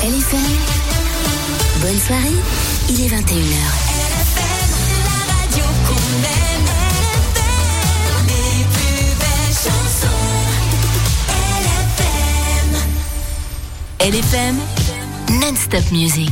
LFM. Bonne soirée, il est 21h. LFM, la radio qu'on aime. LFM, les plus belles chansons. LFM, non-stop music.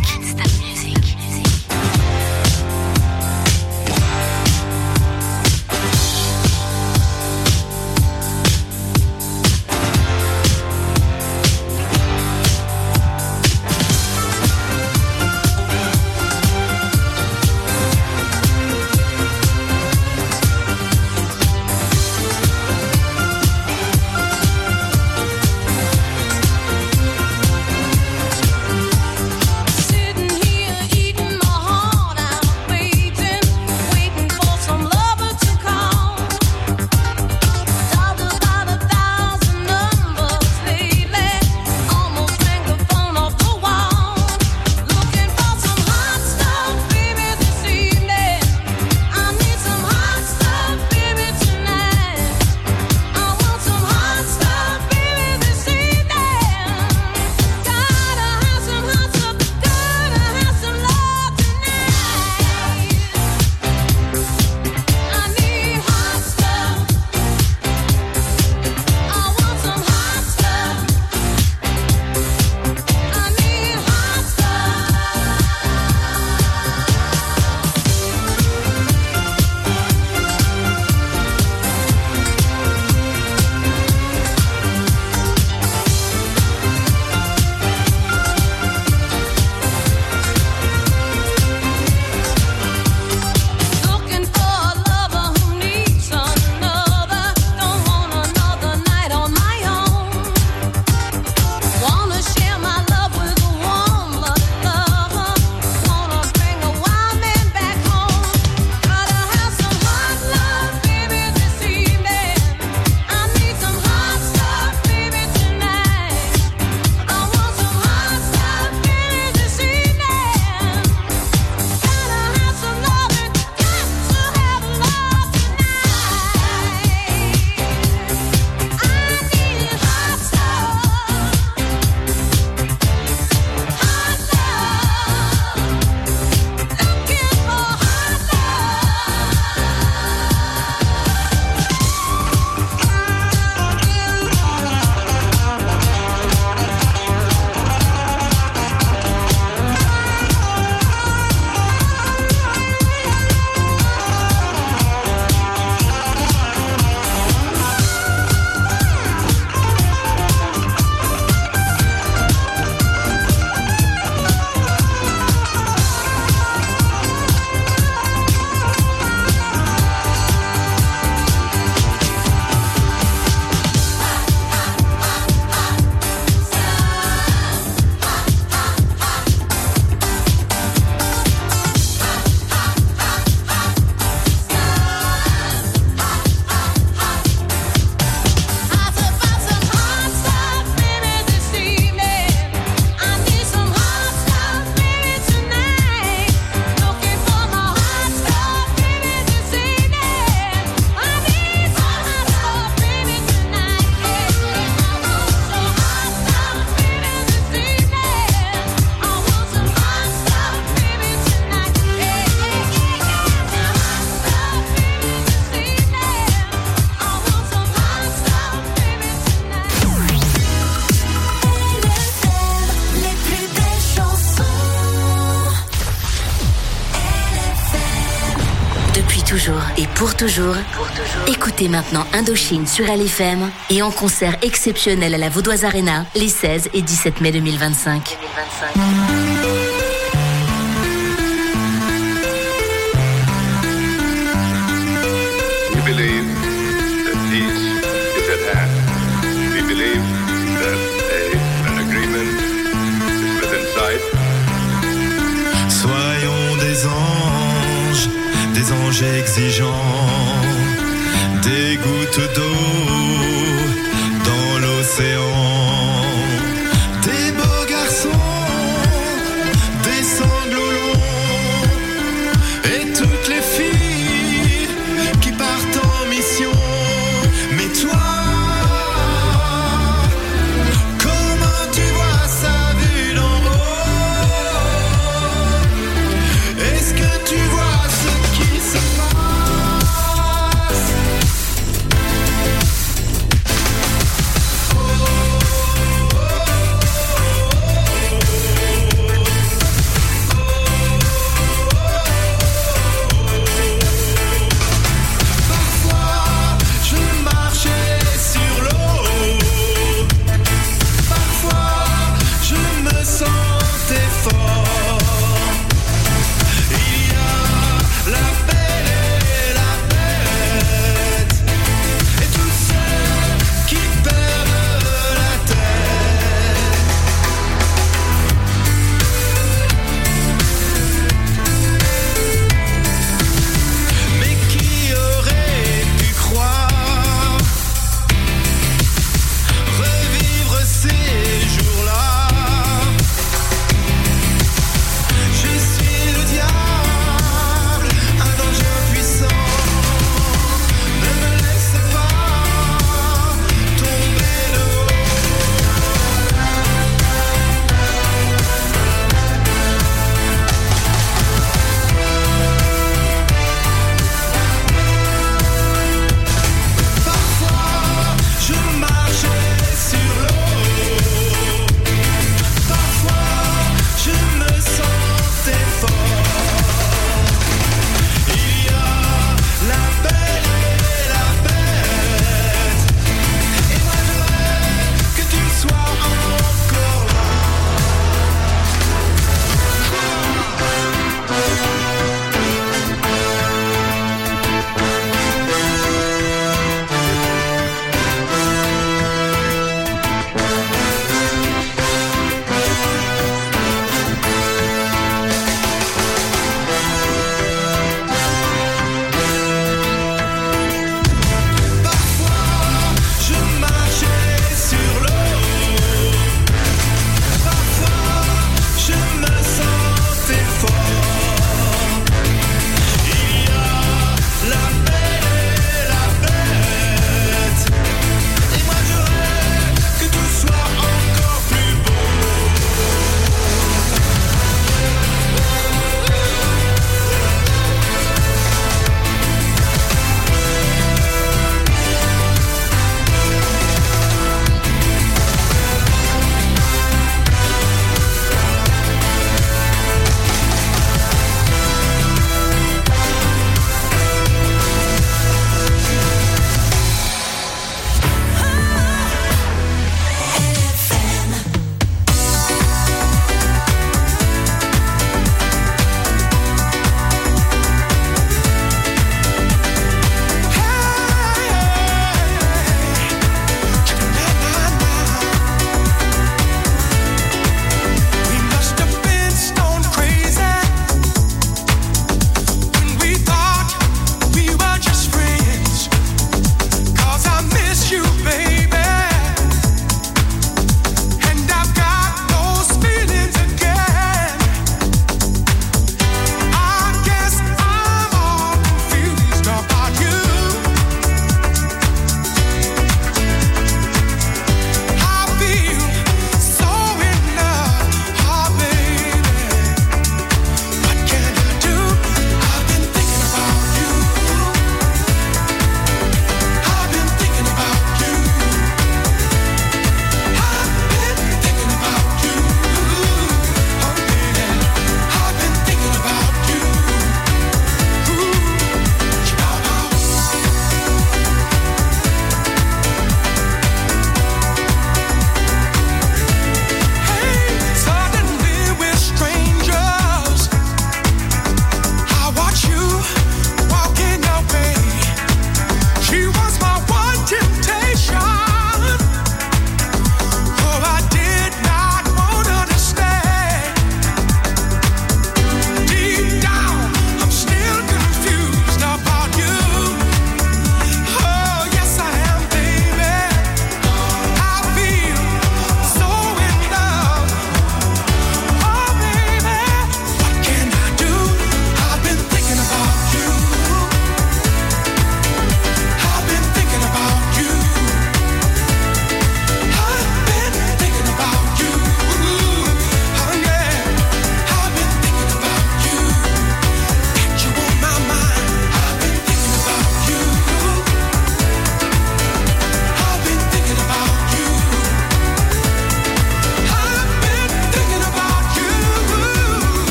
Et pour toujours, écoutez maintenant Indochine sur LFM et en concert exceptionnel à la Vaudoise Arena les 16 et 17 mai 2025. We believe that peace is at hand. We believe that an agreement is within sight. Soyons des anges exigeants, des gouttes d'eau dans l'océan, des beaux garçons, des sanglots longs, et toutes les filles qui partent en mission. Mais toi, comment tu vois ça vu d'en haut?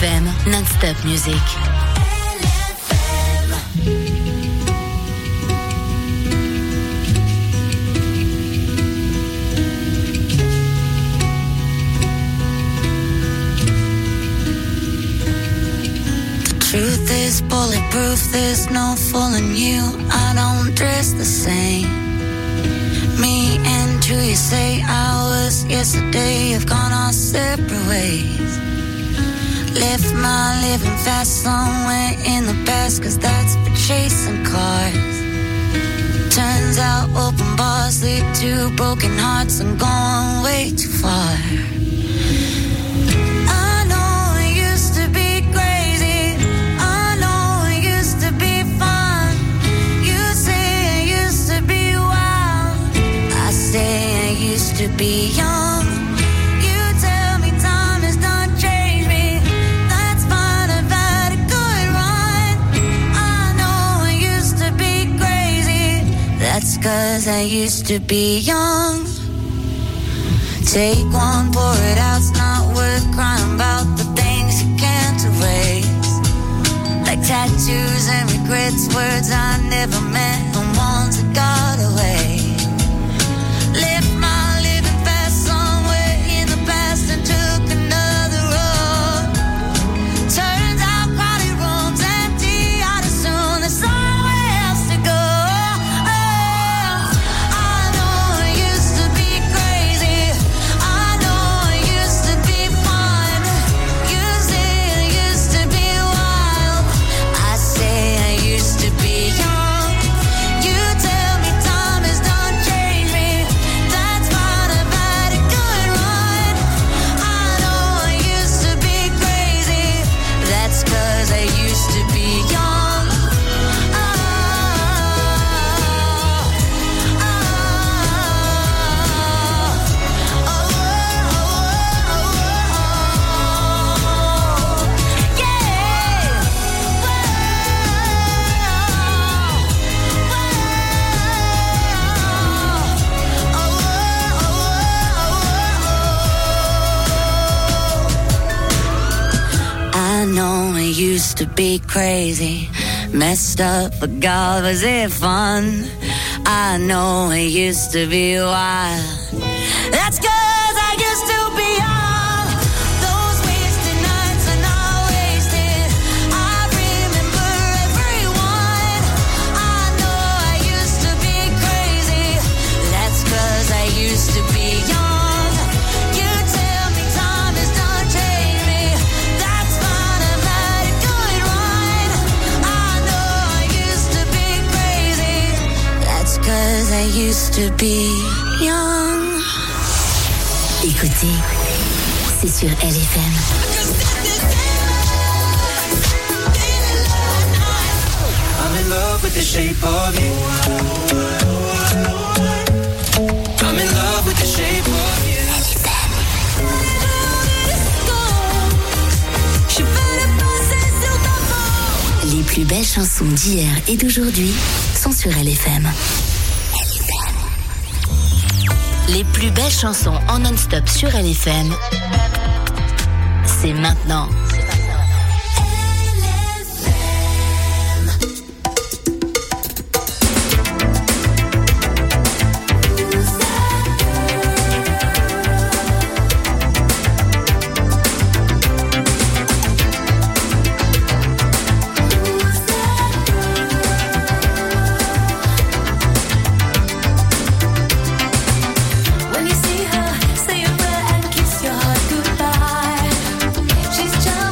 LFM, non-stop music. Truth is bulletproof, there's no fooling you. I don't dress the same. Me and you, you say hours yesterday have gone our separate ways. Left my living fast somewhere in the past, cause that's for chasing cars. Turns out open bars lead to broken hearts and going way too far. To be young, you tell me time has not changed me. That's fine, I've had a good run. I know I used to be crazy. That's 'cause I used to be young. Take one, pour it out. It's not worth crying about the things you can't erase. Like tattoos and regrets, words I never meant, the ones that got away. Left my and took another road. Turns out crowded rooms empty out as soon. There's somewhere else to go. I know I used to be crazy. I know I used to be fun. You say I used to be wild. I say I used to be young. You tell me time has done changed me. That's fine, I've had a good run. That's 'cause I used to be young. I know I used to be crazy, messed up, but God, was it fun? I know I used to be wild. That's 'cause I used to be young. Those wasted nights are not wasted. I remember everyone. I know I used to be crazy. That's 'cause I used to be young. You tell me time has done changed me. That's fine, I've had a good run. I know I used to be crazy. That's 'cause I used to be young. Écoutez, c'est sur LFM. I'm in love with the shape of you. I'm in love with the shape of you. Les plus belles chansons d'hier et d'aujourd'hui sont sur LFM. Les plus belles chansons en non-stop sur LFM, c'est maintenant. When you see her, say a prayer and kiss your heart goodbye. She's just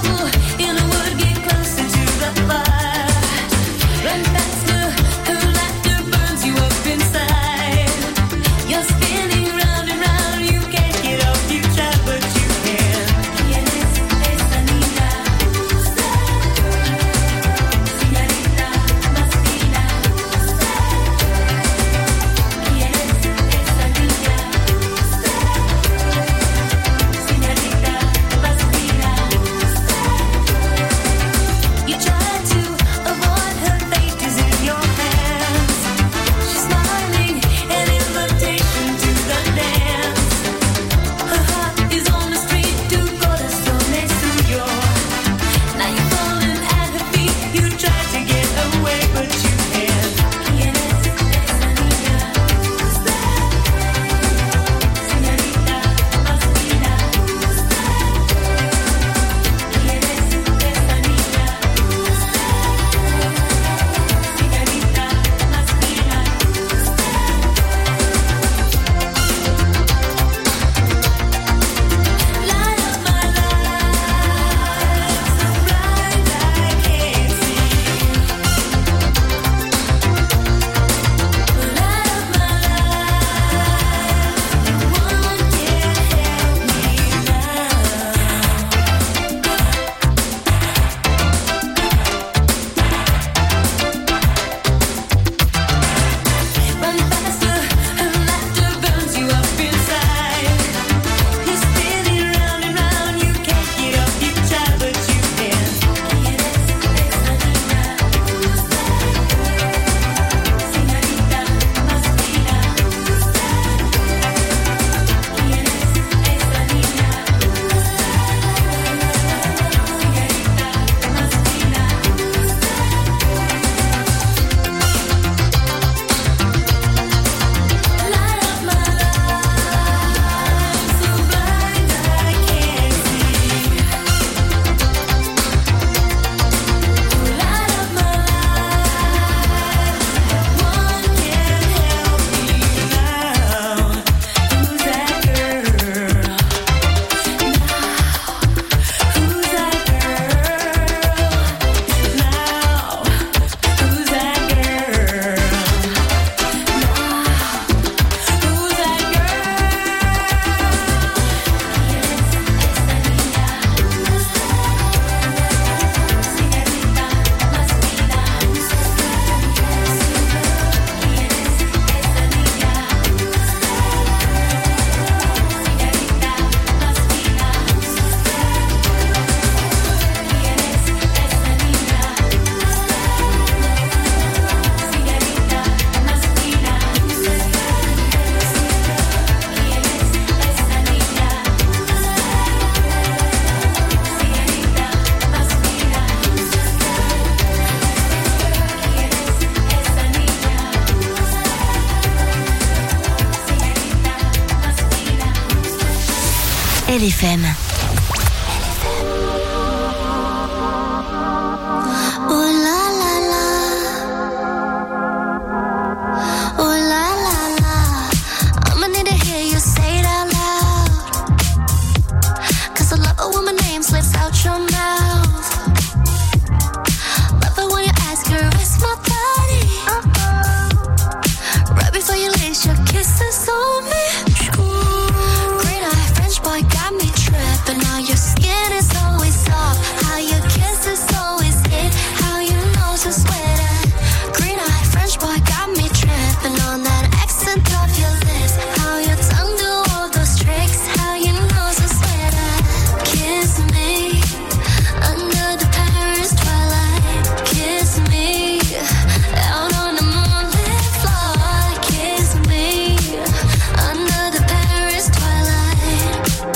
LFM. Oh la la la, oh la la la. I'ma need to hear you say it out loud, 'cause I love it when my name slips out your mouth. Love it when you ask her, it's my body. Right before you lace your kisses on me. Green eye French boy got me tripping. Now your skin is always soft, how your kiss is always hit, how your nose is sweater. Green eye French boy got me tripping on that accent of your lips, how your tongue do all those tricks, how your nose is sweater. Kiss me under the Paris twilight. Kiss me out on the moonlit floor. Kiss me under the Paris twilight.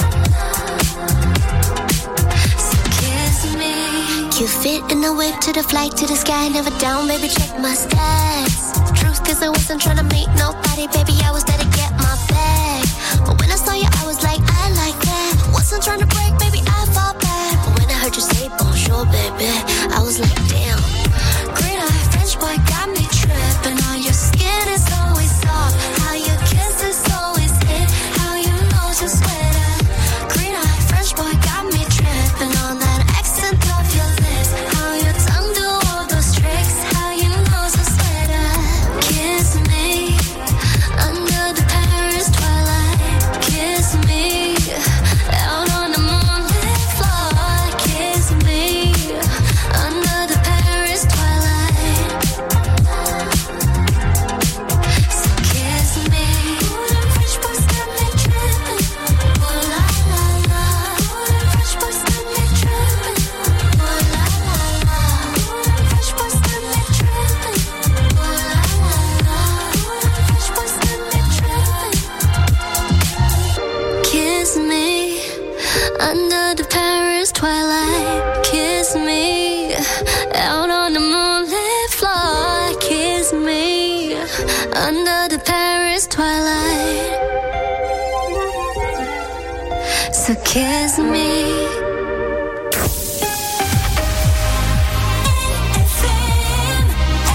So kiss me. You fit in the whip to the flight to the sky, never down, baby, check my stats. Truth, 'cause I wasn't trying to meet nobody, baby, I was there to get my bag. But when I saw you, I was like, I like that. Wasn't trying to break, baby, I fall back. But when I heard you say bonjour, baby, I was like, damn. Green eye French boy got me tripping. On your skin is always soft, how your kiss is always hit, how your nose is sweater. Green eye French boy got me tripping on that accent of your lips, how your tongue do all those tricks, how your nose is sweater. Kiss me under the Paris twilight. Kiss me out on the moonlit floor. Kiss me under the Paris twilight. So kiss me. Ooh, them French boys got me tripping. Oh la la la. Ooh, them French boys got me tripping. Oh la la la. Ooh, them French boys got me tripping. Oh la la la. Ooh, them French boys got me tripping. Kiss me under the Paris twilight. Kiss me out on the moonlit floor. Kiss me under the Paris twilight. So kiss me. LFM,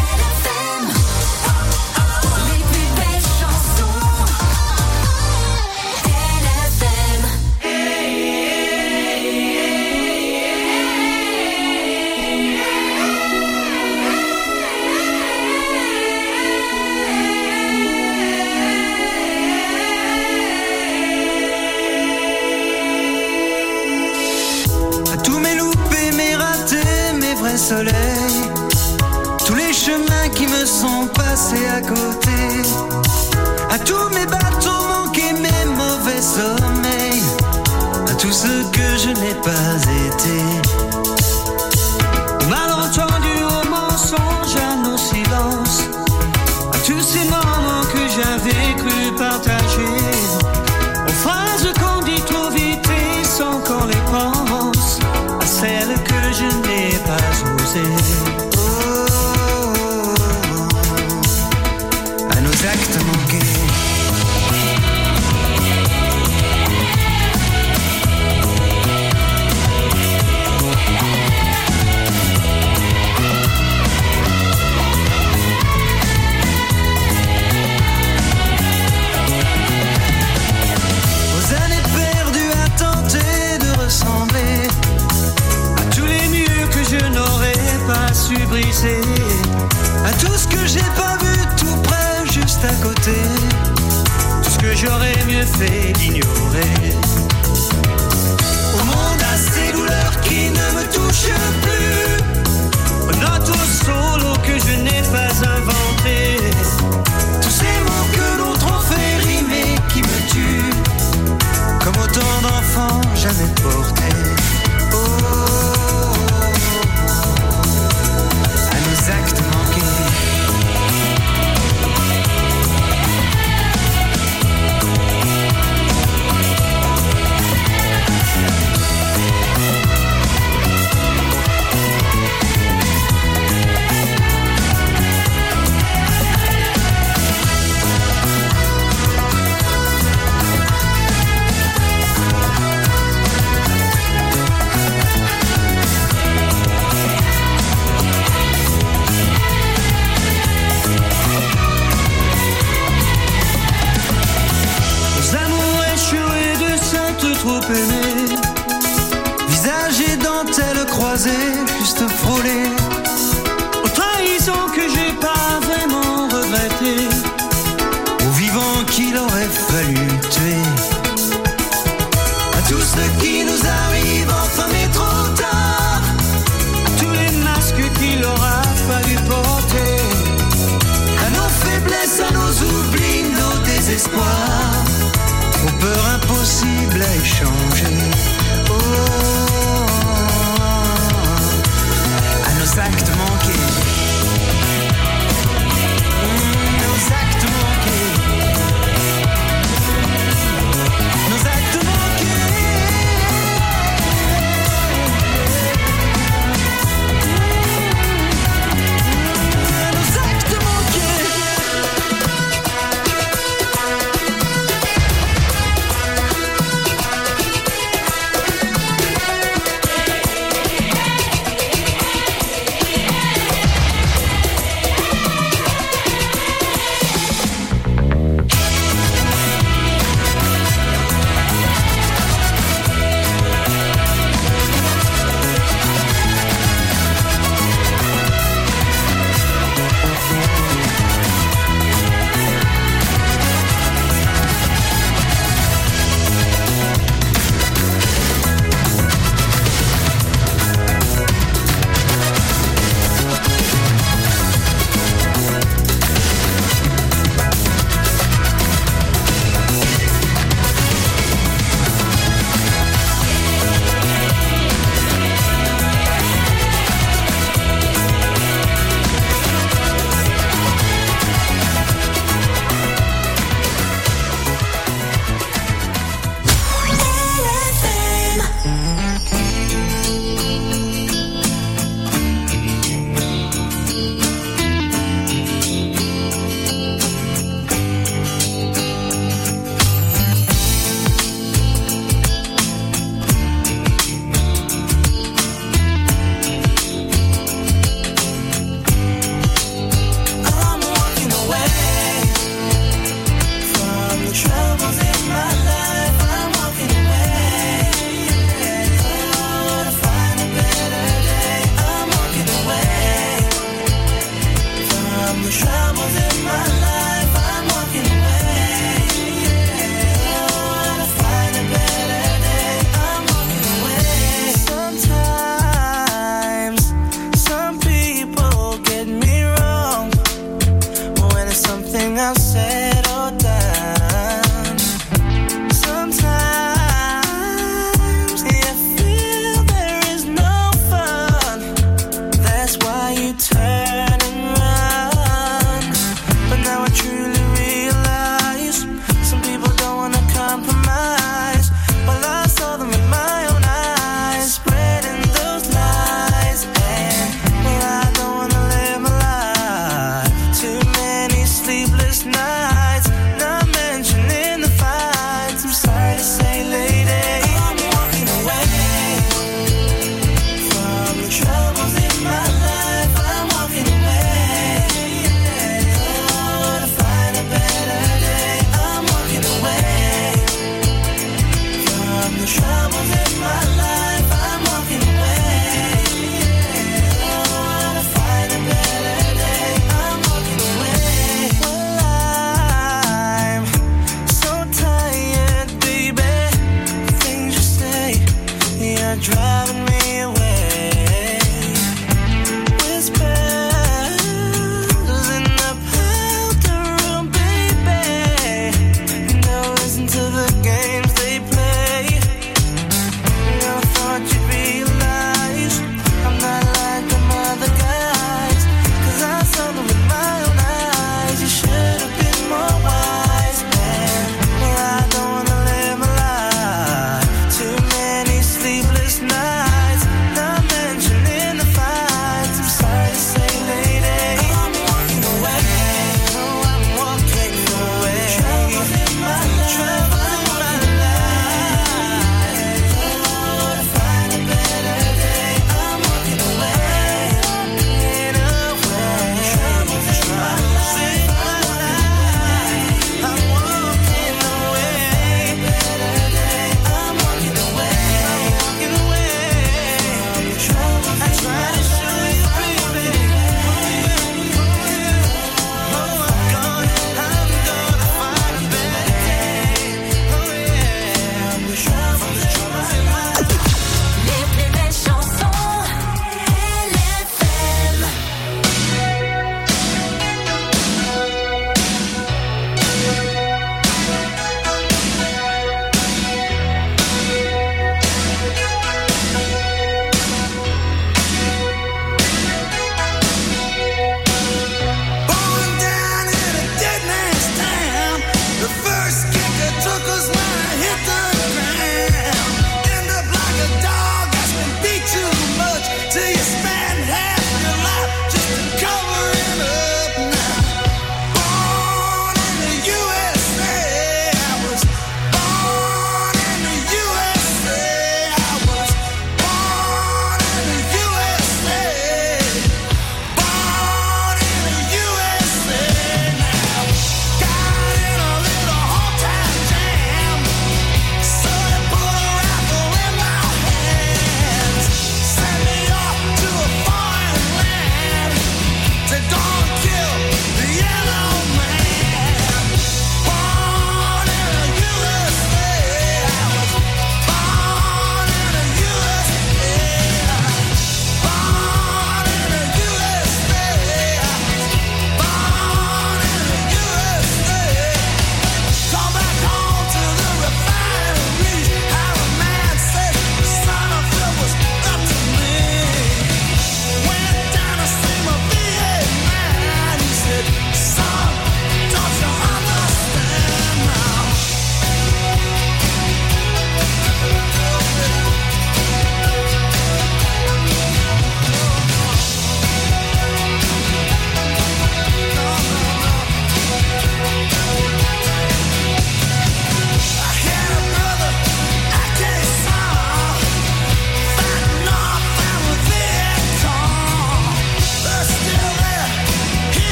les plus belles chansons. LFM. À tous mes loupés, mes ratés, mes vrais soleils, tous les chemins qui me sont passés à côté, à tous mes bateaux manqués, mes mauvais sommeils, à tout ce que je n'ai pas été, aux malentendus, aux mensonges, à nos silences, à tous ces moments que j'avais cru partager, aux phrases qu'on dit trop vite et sans qu'on les pense, à celles que je n'ai pas osées. Oh, à nos actes manqués. Aux années perdues à tenter de ressembler à tous les murs que je n'aurais pas su briser, à tout ce que j'ai pas vu tout près, juste à côté, tout ce que j'aurais mieux fait d'ignorer. Au monde à ces douleurs qui ne me touchent plus, aux notes au solo que je n'ai pas inventé, tous ces mots que d'autres ont fait rimer qui me tuent, comme autant d'enfants jamais portés. Oh, à nos actes manqués. peiner. Visage et dentelle croisée, juste frôlé. Aux trahisons que j'ai pas vraiment regrettées, aux vivants qu'il aurait fallu tuer. À tout ce qui nous arrive enfin mais trop tard, à tous les masques qu'il aura fallu porter, à nos faiblesses, à nos oublis, nos désespoirs, aux peurs impossibles à échanger. Oh, à nos actes manqués, nos actes manqués, nos actes manqués, nos actes manqués.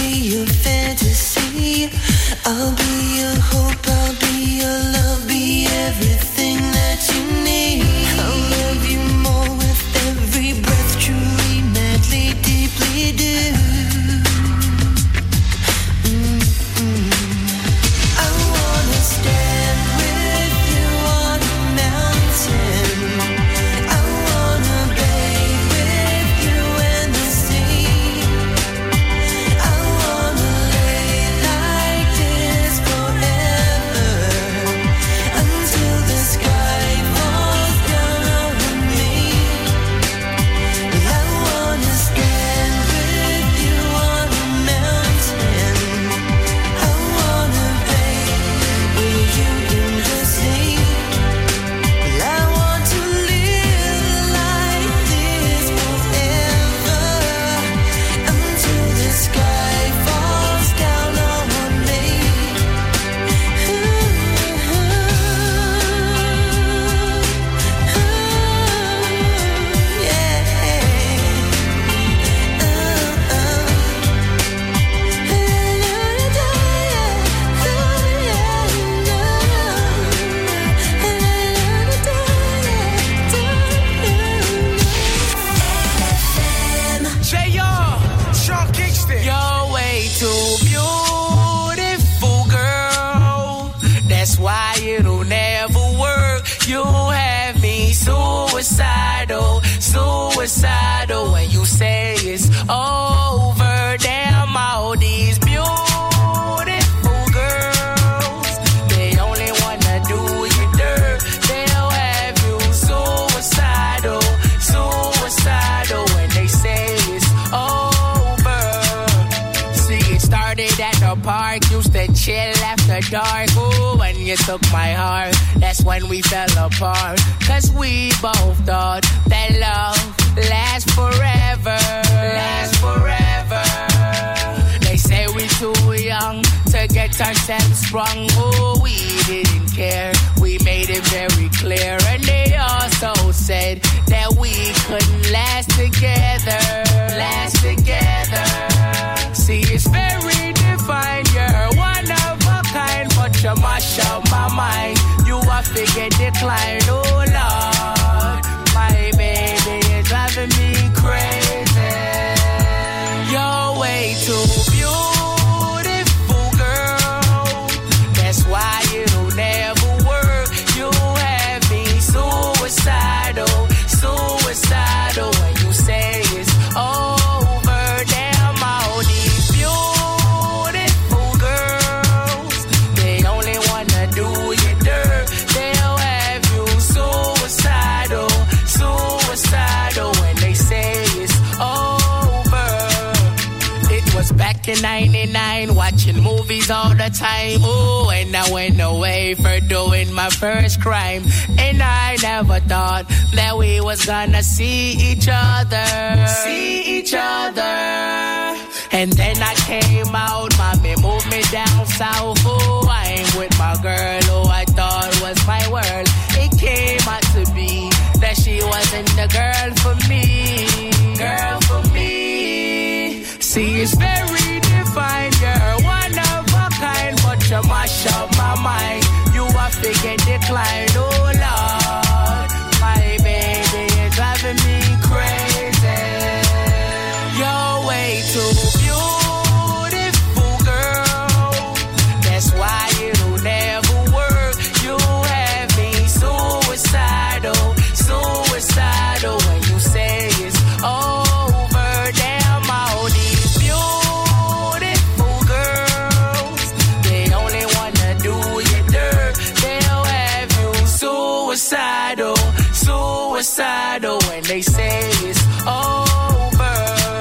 be your fantasy. I'll be your hope, I'll be your love, be everything that you need. I'll love you more with every breath, truly, madly, deeply do. I wanna stand with you on a mountain. I wanna bathe with you in the sea. I wanna lay like this forever until the sky falls down on me. I wanna stand with you on a mountain. I wanna bathe with you in the sea. I want to live like this forever until the sky falls down on me. J.R. Sean Kingston. You're way too beautiful, girl. That's why it'll never work. You have me suicidal, suicidal. When you say it's over, damn all these beautiful girls, they only wanna do you dirt. They'll have you suicidal, suicidal. When they say it's over. See, it started at the park, used to chill after dark. Ooh, when you took my heart, that's when we fell apart. Cause we both thought that love lasts forever, lasts forever. They say we too young to get ourselves sprung. Oh, we didn't care, we made it very clear. And they also said that we couldn't last together, last together. See, it's very divine, you're one of a kind, but you mash up my mind. You a figure decline, oh Lord. My baby is driving me crazy. You're way too beautiful, girl. That's why it'll never work. You have me suicidal, suicidal. When you say it's over, damn all these beautiful girls, they only wanna do you dirt. They'll have you suicidal, suicidal. When they say it's over. It was back in 99, watching movies all the time. Ooh, and I went away for doing my first crime. And I never thought that we was gonna see each other, see each other. And then I came out, mommy moved me down south. Oh, I'm with my girl who I thought was my world. It came out to be that she wasn't the girl for me, girl for me. See, it's very divine, you're one of a kind, but you mash up my mind. You a figure decline, oh Lord. My baby is driving me crazy. You're way too beautiful, girl. That's why it'll never work. You have me suicidal, suicidal. When you say it's over, damn all these beautiful girls, they only wanna do you dirt. They'll have you suicidal, suicidal. When they say it's over.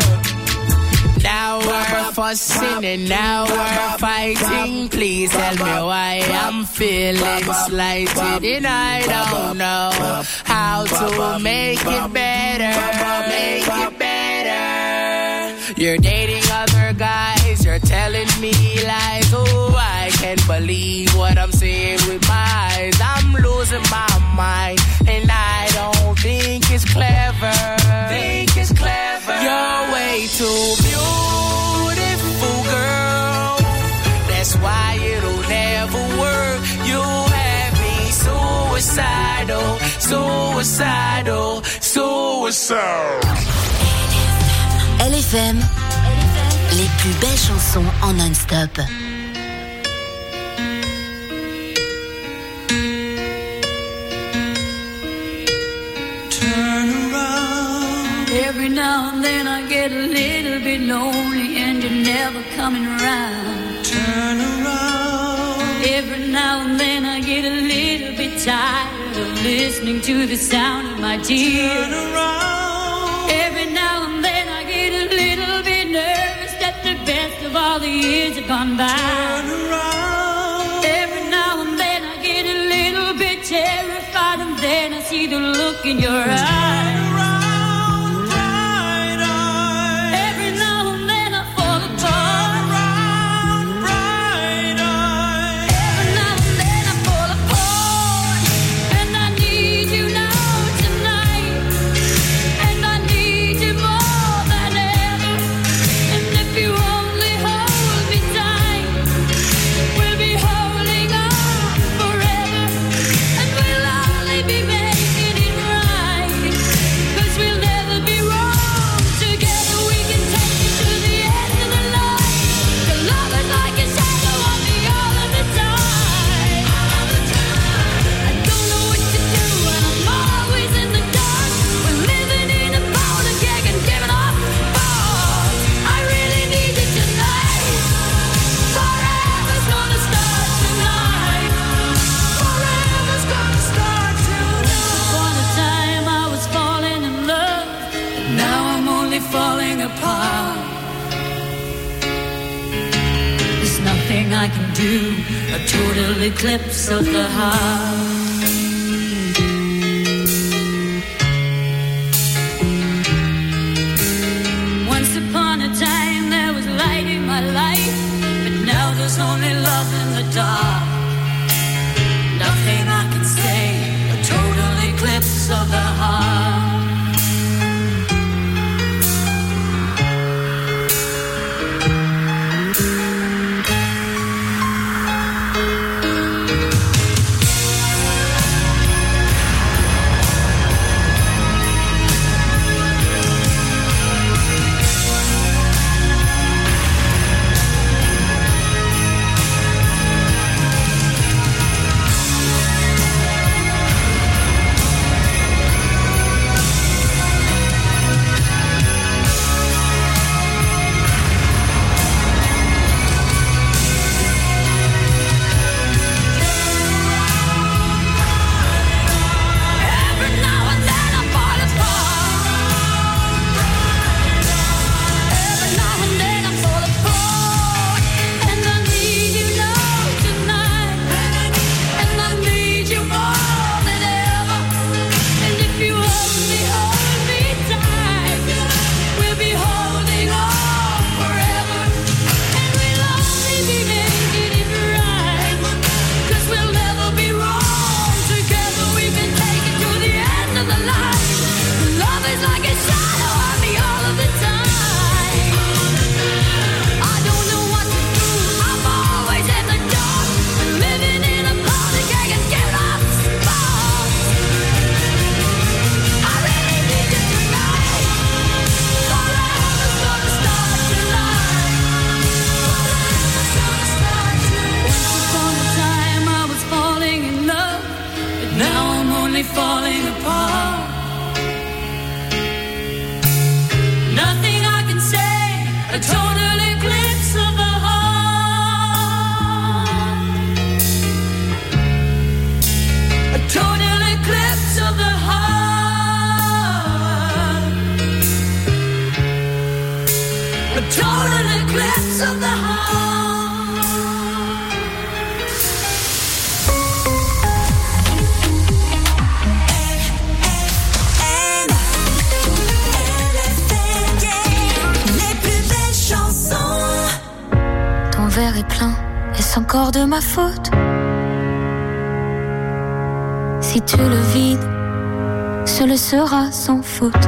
Now we're fussing and now we're fighting. Please tell me why I'm feeling slighted. And I don't know how to make it better, make it better. You're dating other guys, you're telling me lies. Oh, I can't believe what I'm seeing with my eyes. I'm losing my mind, and I don't think it's clever. Think it's clever. You're way too beautiful, girl. suicidal, suicidal, suicidal. LFM, les plus belles chansons en non-stop. Every now and then I get a little bit lonely and you're never coming around. Turn around. Every now and then I get a little bit tired of listening to the sound of my tears. Turn around. Every now and then I get a little bit nervous that the best of all the years have gone by. Turn around. Every now and then I get a little bit terrified and then I see the look in your eyes. I can do a total eclipse of the heart. Once upon a time there was light in my life, but now there's only love in the dark. Nothing I can say, a total eclipse of the heart. Encore de ma faute. Si tu le vides, ce le sera sans faute.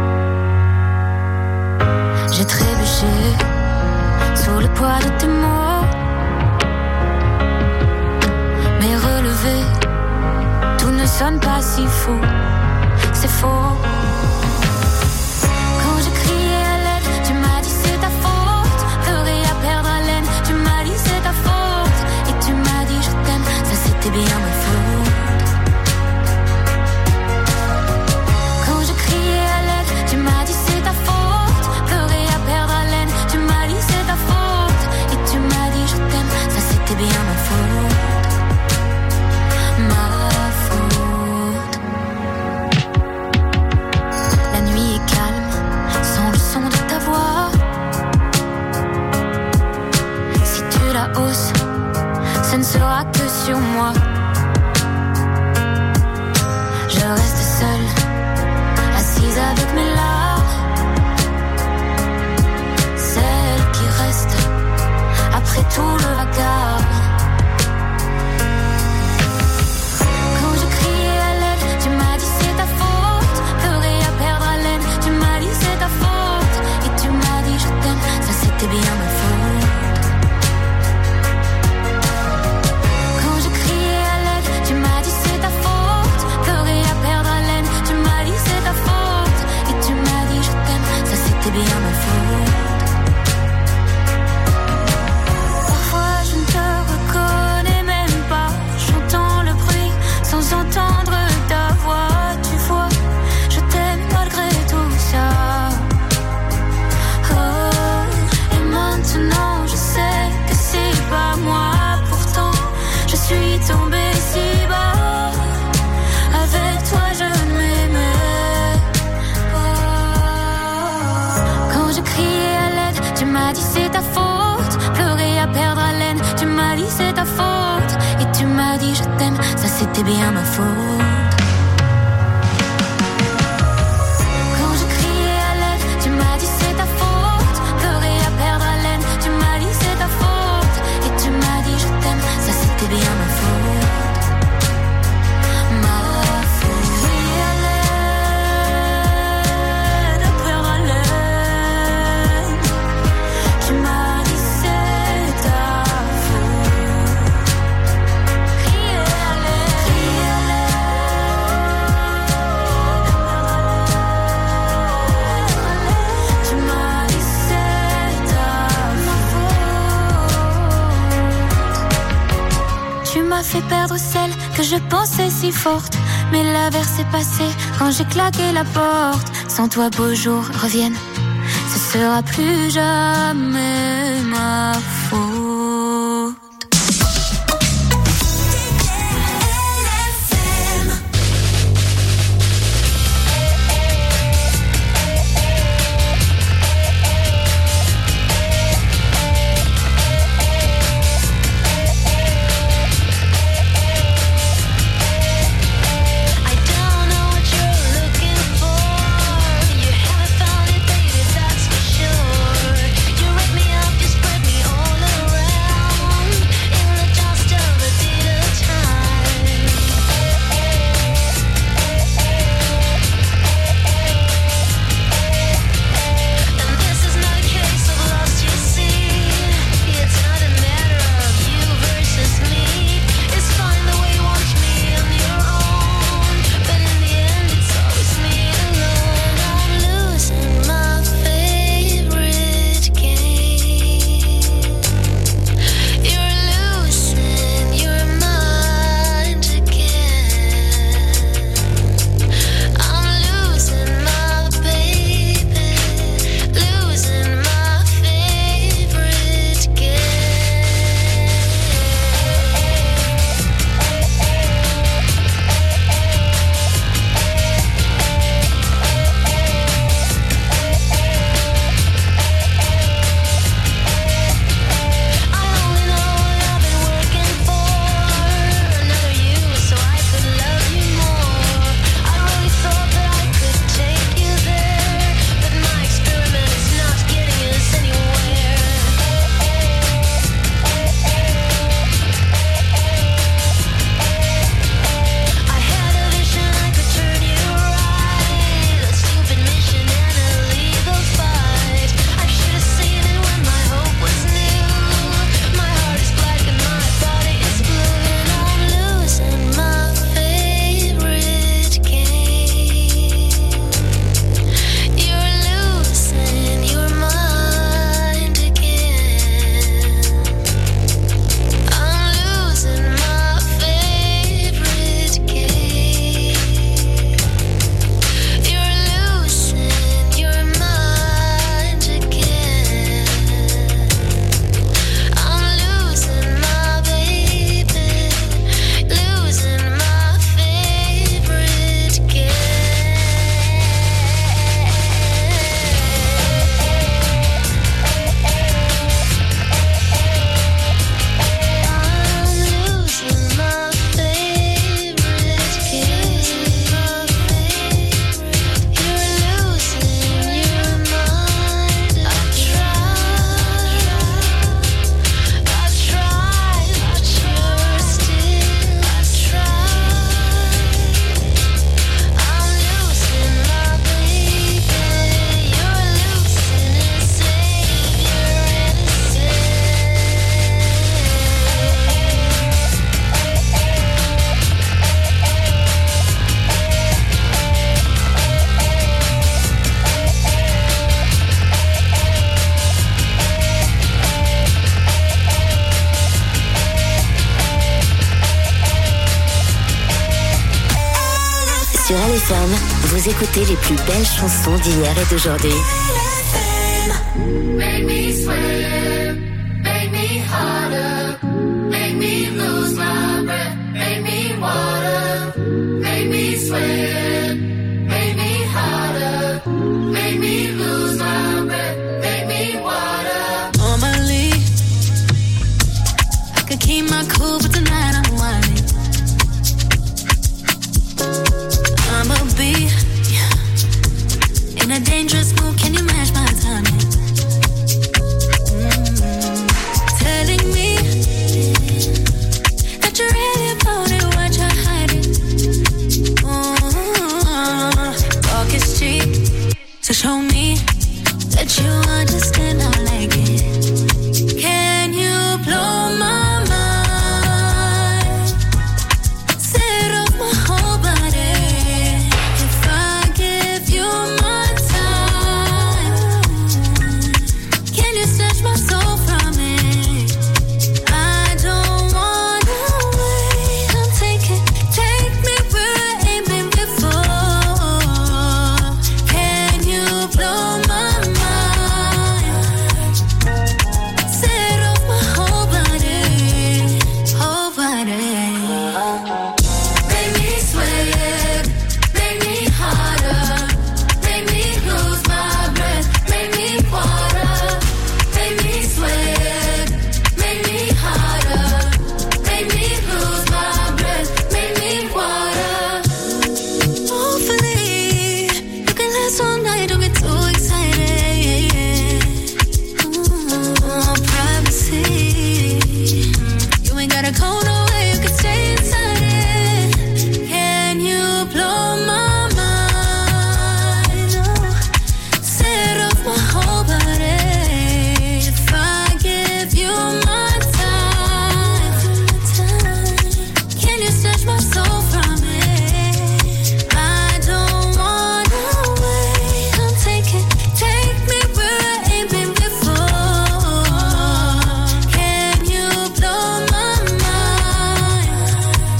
J'ai trébuché sous le poids de tes mots, mais relevé, tout ne la hausse, ce ne sera que sur moi. Je reste seule, assise avec mes larmes, celle qui reste après tout le vacarme. Quand je criais à l'aide, tu m'as dit c'est ta faute, pleurer à perdre haleine, tu m'as dit c'est ta faute, et tu m'as dit je t'aime, ça c'était bien ma faute. Quand je criais à l'aide, tu m'as dit c'est ta faute, pleurer à perdre haleine, tu m'as dit c'est ta faute, et tu m'as dit je t'aime, ça c'était bien ma faute. Parfois je ne te reconnais même pas, j'entends le bruit sans entendre ta voix, tu vois, je t'aime malgré tout ça. Oh, et maintenant je sais que c'est pas moi, pourtant je suis tombée si bas. Avec toi je ne m'aimais pas. Quand je criais à l'aide, tu m'as dit c'est ta faute, pleurer à perdre haleine, tu m'as dit c'est ta faute, et tu m'as dit je t'aime, ça c'était bien ma faute. Quand je criais à l'aide, tu m'as dit c'est ta faute, pleurer à perdre haleine, tu m'as dit c'est ta faute, et tu m'as dit je t'aime, ça c'était bien ma faute. Ma faute. Crier à l'aide, à perdre haleine, tu m'as dit c'est ta faute. Crier à l'aide, tu m'as dit c'est ta faute. Tu m'as fait perdre celle que je pensais si forte, mais l'averse est passée quand j'ai claqué la porte. Sans toi beaux jours reviennent, ce sera plus jamais ma faute. I don't know what you're looking for. You haven't found it, baby, that's for sure. You wake me up, you spread me all Sur LFM, vous écoutez les plus belles chansons d'hier et d'aujourd'hui. Make me sweat, make me harder, make me lose my breath, make me water, make me sweat, make me harder, make me lose my breath, make me water. Normally, I could keep my cool, but tonight I'm whining. I'ma be in a dangerous mood, can you match my timing? Telling me that you're ready about it, what you're hiding. Talk is cheap, so show me that you understand I like it. Can you blow my mind? Set off my whole body. If I give you my time, can you snatch my soul from me? I don't wanna wait. I'm taking, take me where I ain't been before. Can you blow my mind? Set off my whole body, whole body. Make me sweat, make me harder, make me lose my breath, make me water, make me sweat, make me harder, make me lose my breath, make me water. Hopefully, you can last all night, don't get too excited. Privacy, you ain't gotta go nowhere, you can stay inside it. Can you blow my mind? Set off my whole body. If I give you my time, can you snatch my soul from me? I don't wanna wait. I'm taking, take me where I ain't been before. Can you blow my mind?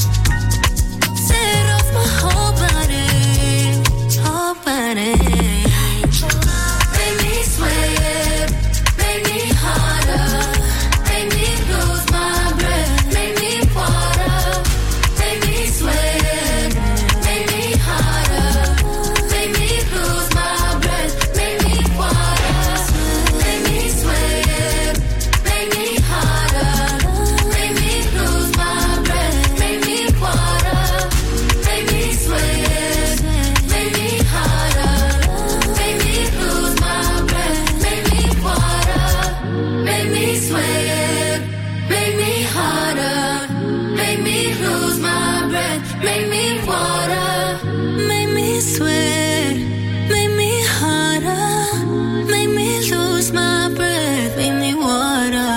Set off my whole body, whole body. Make me sweat, make me harder, make me lose my breath, make me water, make me sweat, make me harder, make me lose my breath, make me water, make me sweat, make me harder, make me lose my breath, make me water, make me sweat, make me harder, make me lose my breath, make me water, make me sweat, make me harder, make me lose my breath, make me water, make me sweat, make me harder, make me lose my breath, make me water.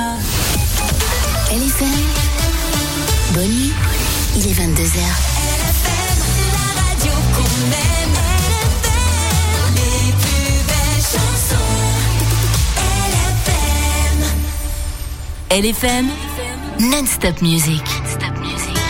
LFM, bonne nuit, il est 22h. LFM, la radio qu'on aime. LFM, les plus belles chansons. LFM. LFM, non-stop music. Non-stop music.